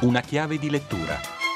Una chiave di lettura.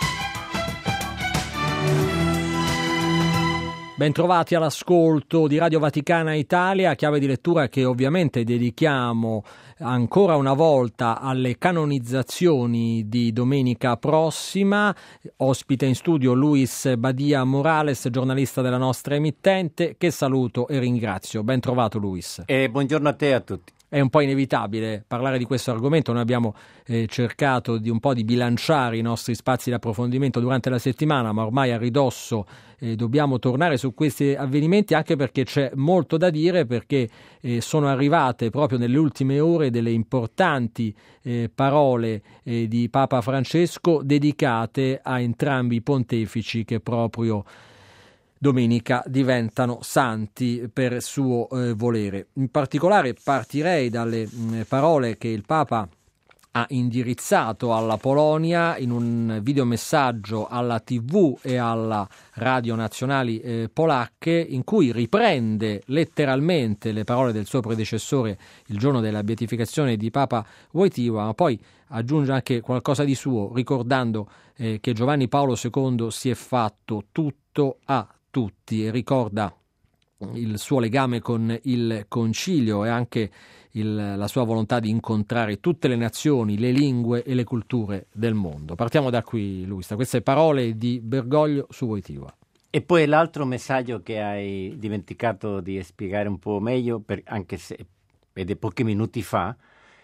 Bentrovati all'ascolto di Radio Vaticana Italia, chiave di lettura che ovviamente dedichiamo ancora una volta alle canonizzazioni di domenica prossima. Ospite in studio Luis Badia Morales, giornalista della nostra emittente, che saluto e ringrazio. Ben trovato Luis. Buongiorno a te e a tutti. È un po' inevitabile parlare di questo argomento, noi abbiamo cercato di un po' di bilanciare i nostri spazi di approfondimento durante la settimana, ma ormai a ridosso dobbiamo tornare su questi avvenimenti, anche perché c'è molto da dire, perché sono arrivate proprio nelle ultime ore delle importanti parole di Papa Francesco dedicate a entrambi i pontefici che proprio domenica diventano santi per suo volere. In particolare partirei dalle parole che il Papa ha indirizzato alla Polonia in un videomessaggio alla TV e alla radio nazionali polacche, in cui riprende letteralmente le parole del suo predecessore il giorno della beatificazione di Papa Wojtyła, ma poi aggiunge anche qualcosa di suo, ricordando che Giovanni Paolo II si è fatto tutto a tutti, e ricorda il suo legame con il Concilio e anche la sua volontà di incontrare tutte le nazioni, le lingue e le culture del mondo. Partiamo da qui, Luis, da queste parole di Bergoglio su Wojtyła. E poi l'altro messaggio che hai dimenticato di spiegare un po' meglio, anche se è di pochi minuti fa,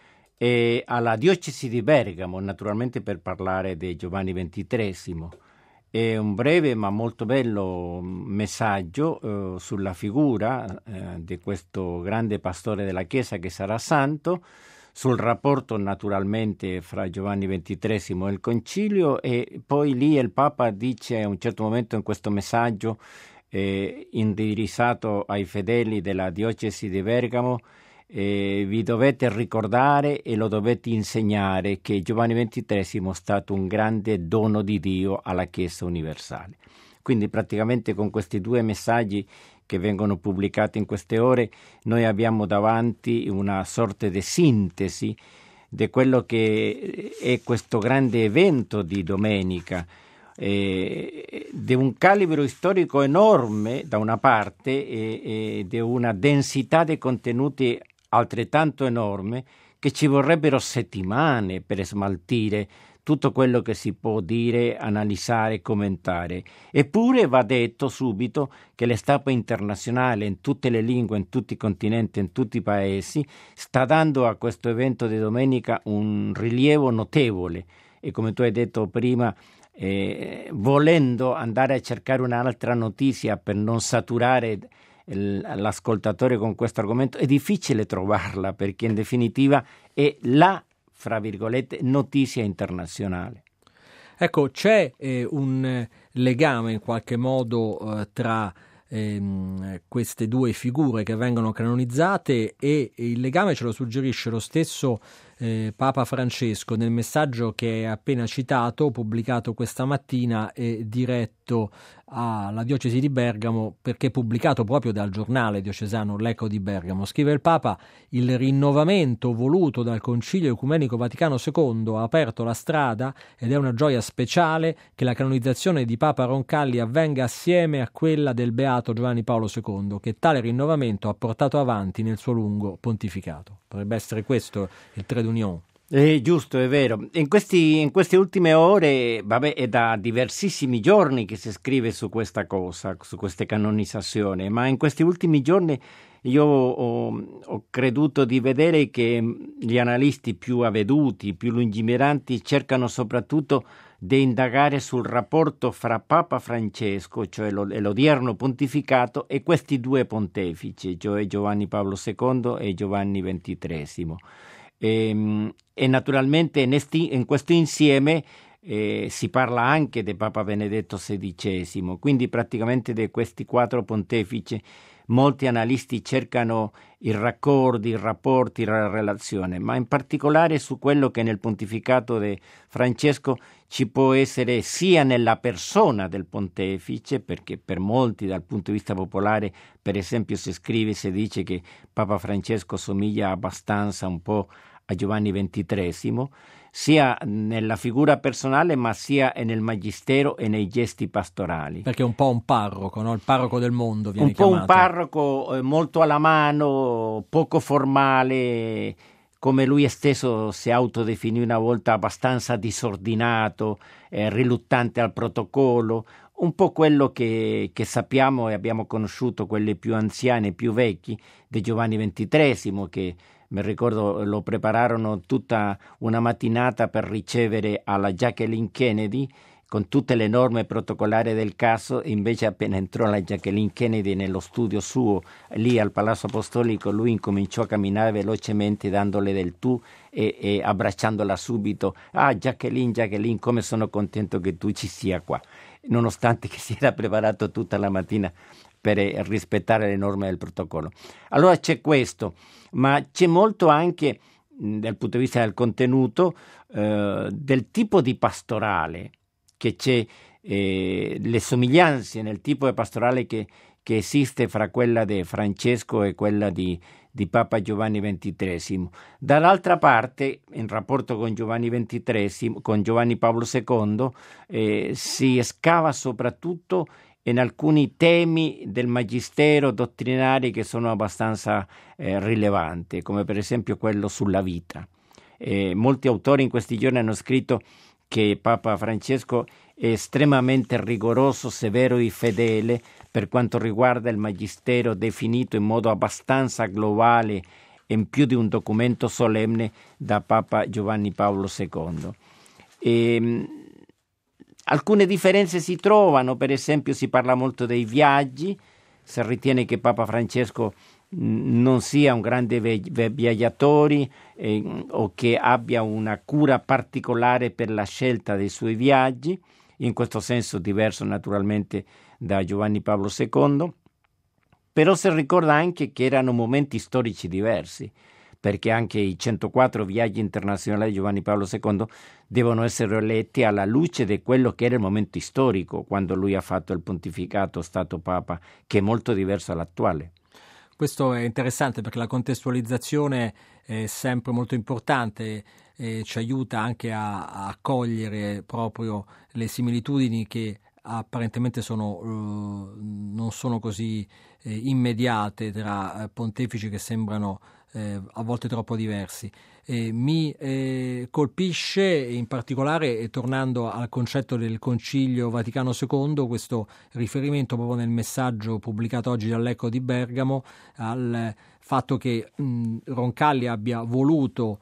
è alla diocesi di Bergamo, naturalmente per parlare di Giovanni XXIII. È un breve ma molto bello messaggio sulla figura di questo grande pastore della Chiesa che sarà santo, sul rapporto naturalmente fra Giovanni XXIII e il Concilio, e poi lì il Papa dice a un certo momento in questo messaggio indirizzato ai fedeli della diocesi di Bergamo: vi dovete ricordare e lo dovete insegnare che Giovanni XXIII è stato un grande dono di Dio alla Chiesa universale. Quindi praticamente con questi due messaggi che vengono pubblicati in queste ore noi abbiamo davanti una sorta di sintesi di quello che è questo grande evento di domenica, di un calibro storico enorme da una parte e di una densità di contenuti altrettanto enorme, che ci vorrebbero settimane per smaltire tutto quello che si può dire, analizzare, commentare. Eppure va detto subito che la stampa internazionale in tutte le lingue, in tutti i continenti, in tutti i paesi sta dando a questo evento di domenica un rilievo notevole, e come tu hai detto prima, volendo andare a cercare un'altra notizia per non saturare l'ascoltatore con questo argomento, è difficile trovarla, perché in definitiva è la, fra virgolette, notizia internazionale. Ecco, c'è un legame in qualche modo tra queste due figure che vengono canonizzate, e il legame ce lo suggerisce lo stesso Papa Francesco nel messaggio che è appena citato, pubblicato questa mattina e diretto alla diocesi di Bergamo, perché pubblicato proprio dal giornale diocesano L'Eco di Bergamo. Scrive il Papa: il rinnovamento voluto dal Concilio Ecumenico Vaticano II ha aperto la strada, ed è una gioia speciale che la canonizzazione di Papa Roncalli avvenga assieme a quella del Beato Giovanni Paolo II, che tale rinnovamento ha portato avanti nel suo lungo pontificato. Potrebbe essere questo il trait d'union. È giusto, è vero. In queste ultime ore, è da diversissimi giorni che si scrive su questa cosa, su queste canonizzazioni, ma in questi ultimi giorni io ho creduto di vedere che gli analisti più avveduti, più lungimiranti, cercano soprattutto di indagare sul rapporto fra Papa Francesco, cioè l'odierno pontificato, e questi due pontefici, cioè Giovanni Paolo II e Giovanni XXIII. E naturalmente in questo insieme si parla anche di Papa Benedetto XVI, quindi praticamente di questi quattro pontefici molti analisti cercano i raccordi, i rapporti, la relazione, ma in particolare su quello che nel pontificato di Francesco ci può essere sia nella persona del pontefice, perché per molti dal punto di vista popolare, per esempio, si dice che Papa Francesco somiglia abbastanza un po' a Giovanni XXIII, sia nella figura personale ma sia nel magistero e nei gesti pastorali. Perché è un po' un parroco, no? Il parroco del mondo viene un po' chiamato. Un parroco molto alla mano, poco formale, come lui stesso si autodefinì una volta, abbastanza disordinato, riluttante al protocollo, un po' quello che sappiamo e abbiamo conosciuto, quelli più anziani, più vecchi, di Giovanni XXIII, che mi ricordo lo prepararono tutta una mattinata per ricevere alla Jacqueline Kennedy, con tutte le norme protocolari del caso, e invece appena entrò la Jacqueline Kennedy nello studio suo, lì al Palazzo Apostolico, lui incominciò a camminare velocemente dandole del tu e abbracciandola subito. Ah, Jacqueline, come sono contento che tu ci sia qua, nonostante che si era preparato tutta la mattina per rispettare le norme del protocollo. Allora c'è questo, ma c'è molto anche dal punto di vista del contenuto, del tipo di pastorale, che c'è le somiglianze nel tipo di pastorale che esiste fra quella di Francesco e quella di Papa Giovanni XXIII. Dall'altra parte, in rapporto con Giovanni XXIII, con Giovanni Paolo II, si scava soprattutto in alcuni temi del magistero dottrinari che sono abbastanza rilevanti, come per esempio quello sulla vita. Molti autori in questi giorni hanno scritto che Papa Francesco è estremamente rigoroso, severo e fedele per quanto riguarda il magistero definito in modo abbastanza globale in più di un documento solenne da Papa Giovanni Paolo II. Alcune differenze si trovano, per esempio si parla molto dei viaggi, si ritiene che Papa Francesco non sia un grande viaggiatore o che abbia una cura particolare per la scelta dei suoi viaggi, in questo senso diverso naturalmente da Giovanni Paolo II, però si ricorda anche che erano momenti storici diversi, perché anche i 104 viaggi internazionali di Giovanni Paolo II devono essere letti alla luce di quello che era il momento storico quando lui ha fatto il pontificato Stato Papa, che è molto diverso dall'attuale. Questo è interessante perché la contestualizzazione è sempre molto importante e ci aiuta anche a cogliere proprio le similitudini che apparentemente non sono così immediate tra pontefici che sembrano a volte troppo diversi. Mi colpisce in particolare, tornando al concetto del Concilio Vaticano II, questo riferimento proprio nel messaggio pubblicato oggi dall'Eco di Bergamo al fatto che Roncalli abbia voluto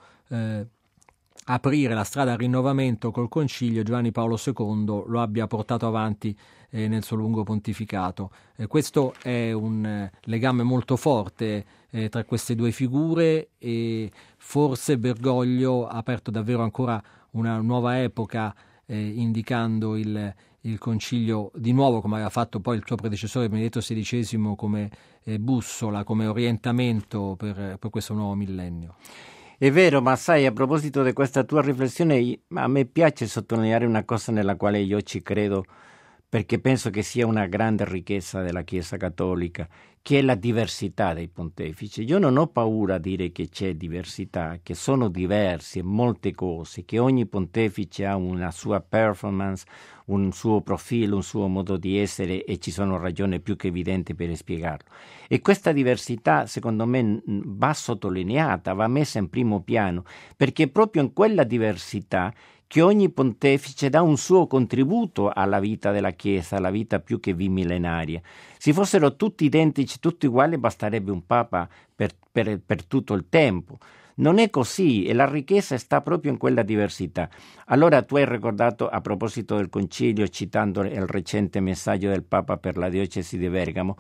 aprire la strada al rinnovamento col Concilio, Giovanni Paolo II lo abbia portato avanti nel suo lungo pontificato. Questo è un legame molto forte tra queste due figure e forse Bergoglio ha aperto davvero ancora una nuova epoca indicando il Concilio di nuovo, come aveva fatto poi il suo predecessore Benedetto XVI, come bussola, come orientamento per questo nuovo millennio. È vero, ma sai, a proposito di questa tua riflessione, a me piace sottolineare una cosa nella quale io ci credo, perché penso che sia una grande ricchezza della Chiesa Cattolica, che è la diversità dei pontefici. Io non ho paura a dire che c'è diversità, che sono diverse molte cose, che ogni pontefice ha una sua performance, un suo profilo, un suo modo di essere e ci sono ragioni più che evidenti per spiegarlo. E questa diversità, secondo me, va sottolineata, va messa in primo piano, perché è proprio in quella diversità che ogni pontefice dà un suo contributo alla vita della Chiesa, alla vita più che bimillenaria. Se fossero tutti identici, tutti uguali, basterebbe un Papa per tutto il tempo. Non è così e la ricchezza sta proprio in quella diversità. Allora tu hai ricordato a proposito del Concilio, citando il recente messaggio del Papa per la diocesi di Bergamo,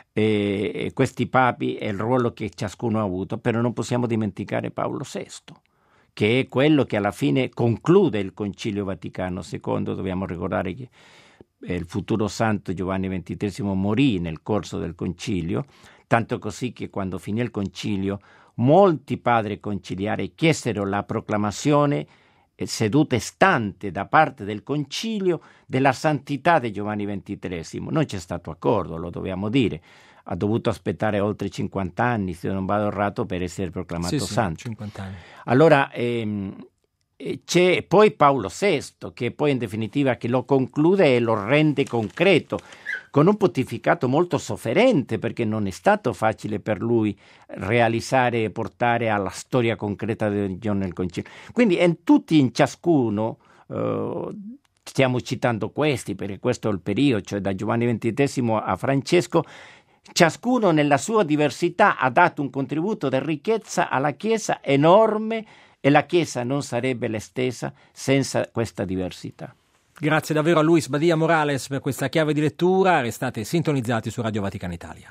questi papi e il ruolo che ciascuno ha avuto, però non possiamo dimenticare Paolo VI, che è quello che alla fine conclude il Concilio Vaticano II. Dobbiamo ricordare che il futuro santo Giovanni XXIII morì nel corso del concilio, tanto così che quando finì il concilio molti padri conciliari chiesero la proclamazione seduta stante da parte del concilio della santità di Giovanni XXIII. Non c'è stato accordo, lo dobbiamo dire. Ha dovuto aspettare oltre 50 anni, se non vado errato, per essere proclamato santo. 50 anni. Allora, c'è poi Paolo VI, che poi in definitiva che lo conclude e lo rende concreto, con un pontificato molto sofferente, perché non è stato facile per lui realizzare e portare alla storia concreta della religione nel concilio. Quindi in ciascuno, stiamo citando questi, perché questo è il periodo, cioè da Giovanni XXIII a Francesco, ciascuno nella sua diversità ha dato un contributo di ricchezza alla Chiesa enorme, e la Chiesa non sarebbe la stessa senza questa diversità. Grazie davvero a Luis Badia Morales per questa chiave di lettura. Restate sintonizzati su Radio Vaticana Italia.